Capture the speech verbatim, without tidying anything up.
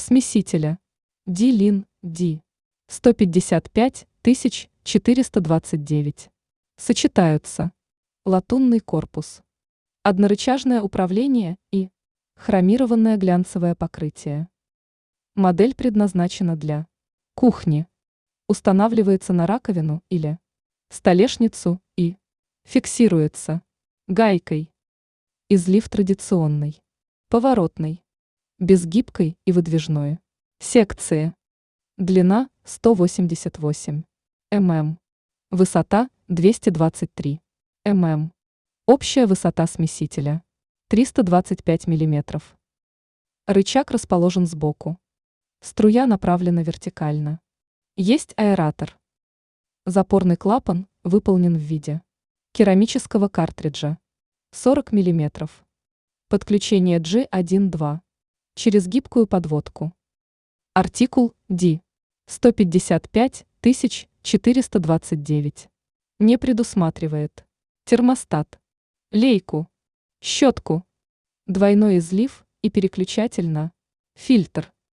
смесителя D-Lin D сто пятьдесят пять тысяч четыреста двадцать девять. Сочетаются латунный корпус, однорычажное управление и хромированное глянцевое покрытие. Модель предназначена для кухни, устанавливается на раковину или столешницу и фиксируется гайкой. Излив традиционный, поворотный, безгибкой и выдвижной секции. Длина сто восемьдесят восемь миллиметров, высота двести двадцать три миллиметра. Общая высота смесителя триста двадцать пять миллиметров. Рычаг расположен сбоку. Струя направлена вертикально. Есть аэратор. Запорный клапан выполнен в виде керамического картриджа сорок миллиметров. Подключение джи один-два через гибкую подводку. Артикул D сто пятьдесят пять тысяч четыреста двадцать девять не предусматривает термостат, лейку, щетку, двойной излив и переключатель на фильтр.